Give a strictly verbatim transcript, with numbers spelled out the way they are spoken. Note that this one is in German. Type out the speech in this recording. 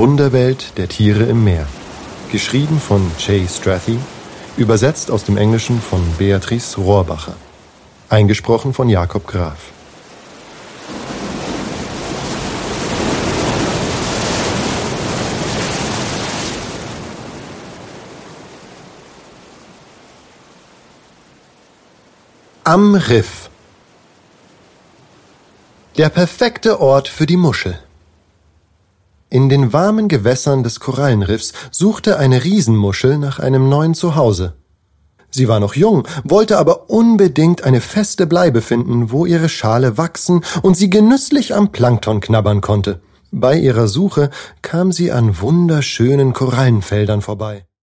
Wunderwelt der Tiere im Meer. Geschrieben von Jay Strathy, übersetzt aus dem Englischen von Beatrice Rohrbacher. Eingesprochen von Jakob Graf. Am Riff. Der perfekte Ort für die Muschel. In den warmen Gewässern des Korallenriffs suchte eine Riesenmuschel nach einem neuen Zuhause. Sie war noch jung, wollte aber unbedingt eine feste Bleibe finden, wo ihre Schale wachsen und sie genüsslich am Plankton knabbern konnte. Bei ihrer Suche kam sie an wunderschönen Korallenfeldern vorbei.